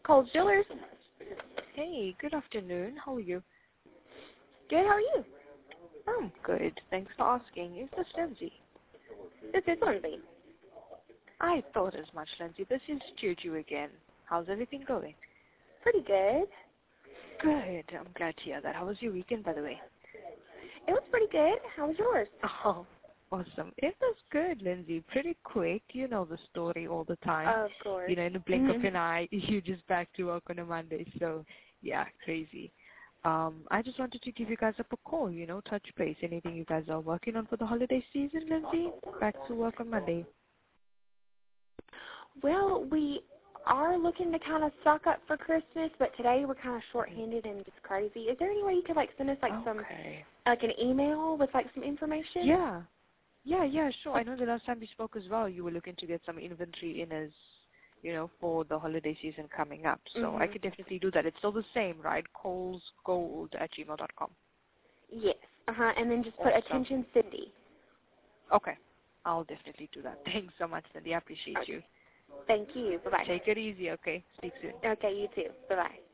Coles Jewelers. Hey, good afternoon. How are you? Good, how are you? I'm good. Thanks for asking. Is this Lindsay? This is Lindsay. I thought as much, Lindsay. This is Juju again. How's everything going? Pretty good. Good. I'm glad to hear that. How was your weekend, by the way? It was pretty good. How was yours? Oh, awesome. It was good, Lindsay. Pretty quick. You know the story all the time. Of course. You know, in the blink of an eye, you're just back to work on a Monday. So, yeah, crazy. I just wanted to give you guys up a call, touch base. Anything you guys are working on for the holiday season, Lindsay? Back to work on Monday. Well, we are looking to kind of stock up for Christmas, but today we're kind of short-handed and just crazy. Is there any way you could, send us, some, an email with, some information? Yeah, sure. I know the last time we spoke as well, you were looking to get some inventory in as, for the holiday season coming up. So I could definitely do that. It's still the same, right? colesgold@gmail.com. Yes. And then just put attention Cindy. Okay. I'll definitely do that. Thanks so much, Cindy. I appreciate you. Thank you. Bye-bye. Take it easy, okay? Speak soon. Okay, you too. Bye-bye.